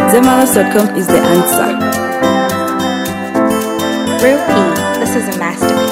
Zemalos.com is the answer. Real P, this is a masterpiece.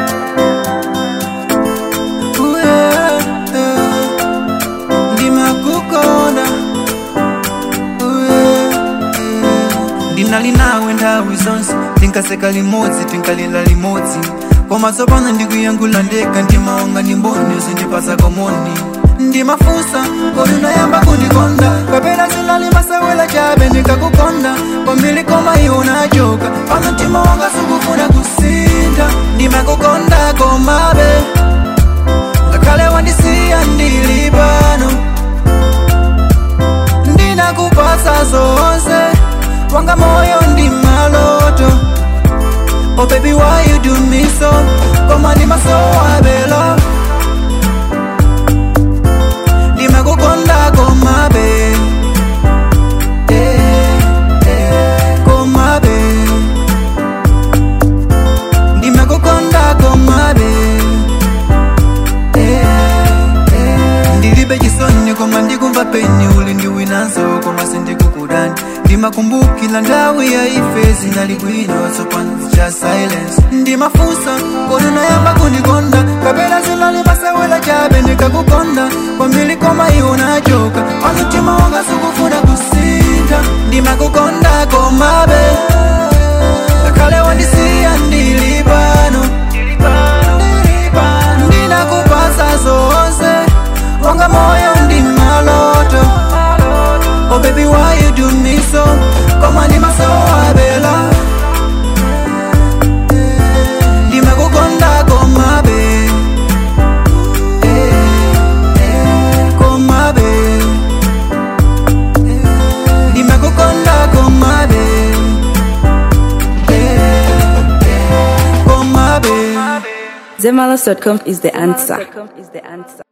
Ndinali nawe nthawi zonse tinkaseka limodzi tinkalila limodzi koma tsopano ndikuyangula ndekha mtima wanga ndi mboni uzindipasa komoni ndimafunsa kodi unayamba kundikonda kapena zinali masewela chabe ndikakukonda kwambiri koma iwe unachoka pano mtima wanga sukufuna kusintha ndimakukonda komabe ngakhale wandisiya ndili pano ndinakupasa zonse wanga moyo ndi maloto. Oh baby, why you do me so? Koma ndi masowa belo ndimakukonda komabe komabe ndimakukonda komabe ndilibe chisoni koma ndikumva peni uli ndiwinanso koma sindikukudani ndimakumbukila nthawi ya ife zinali bwino tsopano cha silence ndimafunsa kodi unayamba kundikonda kapena zinali masewela chabe ndikakukonda kwambiri koma iwe unachoka pano mtima wanga sukufuna kusintha ndimakukonda komabe ngakhale wandisiya ndili pano ndinakupasa zonse wanga moyo ndi maloto. Oh baby, why you do me so? Koma ndi masowa bela ndimakukonda komabe komabe ndimakukonda komabe komabe Zemalos.com is the answer.